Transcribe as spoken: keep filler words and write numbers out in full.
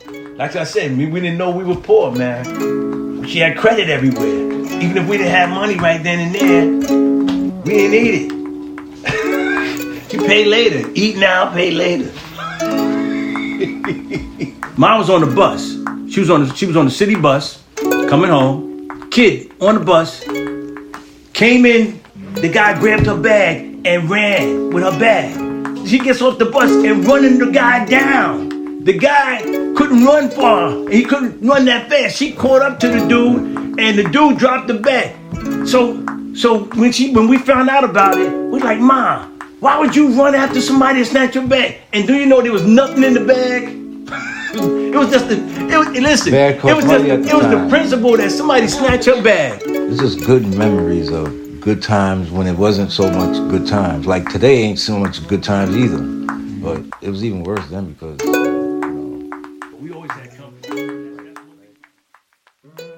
Like I said, we, we didn't know we were poor, man. She had credit everywhere. Even if we didn't have money right then and there, we didn't need it. She paid later. Eat now, pay later. Mom was on the bus. She was on the, she was on the city bus, coming home. Kid on the bus, came in, the guy grabbed her bag and ran with her bag. She gets off the bus and running the guy down. The guy couldn't run far. He couldn't run that fast. She caught up to the dude, and the dude dropped the bag. So, so when she, when we found out about it, we was like, Mom, why would you run after somebody and snatch your bag? And do you know there was nothing in the bag? It was just the, it was, listen, it was just, it was the principle that somebody snatched her bag. It's just good memories of good times when it wasn't so much good times. Like today ain't so much good times either. But it was even worse then because, you know. We always had company.